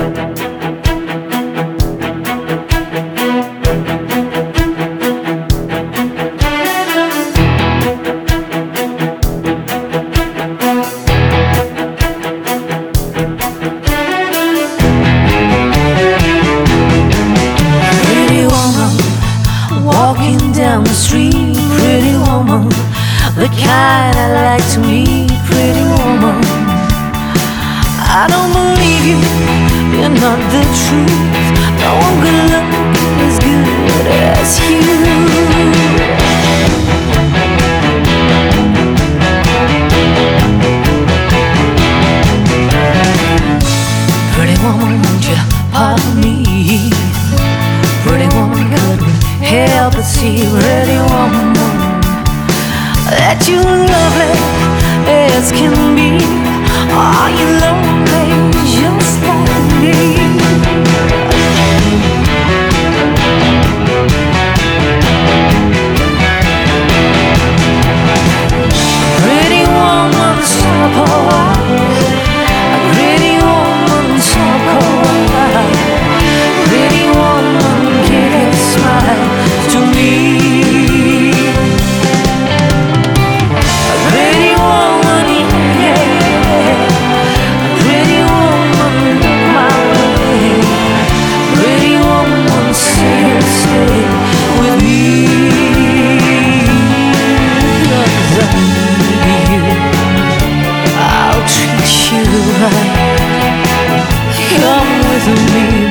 Walking down the street, pretty woman, the kind I like to meet, pretty woman. I don't believe you, you're not the truth. No one could look as good as you. Pretty woman, won't you pardon me? Pretty woman, couldn't help but see, pretty woman, that you lovely as can be. Are you lonely just like me? Pretty woman, stop a while. Pretty woman, stop a while. Pretty woman, give a smile to me. A pretty woman, yeah. A pretty woman, look my way. Pretty woman, stay with me. 'Cause I need you, I'll treat you right. Come with me.